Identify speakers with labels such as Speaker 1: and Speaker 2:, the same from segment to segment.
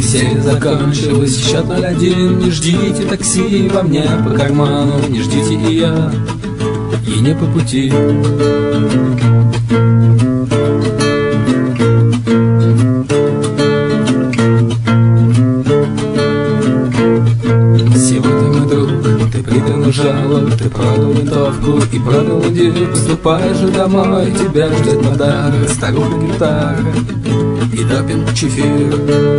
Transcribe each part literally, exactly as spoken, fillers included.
Speaker 1: Веселье закончилось, счет ноль один. Не ждите такси во мне по карману, не ждите и я, и не по пути. Сегодня, мой друг, ты придан жалоб, ты продал винтовку и продал людей. Поступай же домой, тебя ждет подарок, старуха гитара и допинг чефир.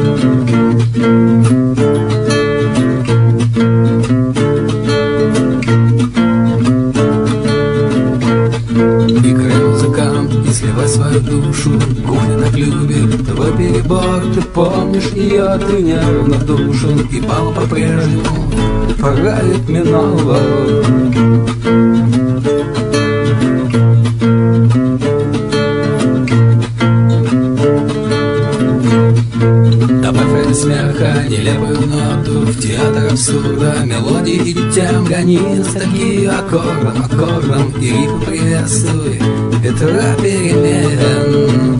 Speaker 1: Играй, музыкант, и сливай свою душу. Кухня на клюве, твой перебор. Ты помнишь ее, ты неравнодушен, и бал по-прежнему правит минало. Добавь ради смеха нелепую ноту в театр абсурда, мелодии и тем гони ностальгию аккордом, аккордом и рифм приветствуй ветра перемен.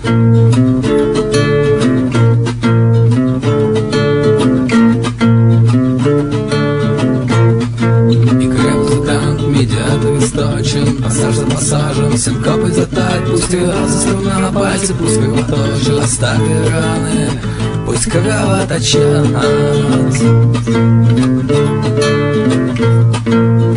Speaker 1: Медиатор источен, пассаж за пассажем, синкопой затать. Пусть рвется струна на пальце, пусть кровоточит, оставь раны, пусть кровоточат.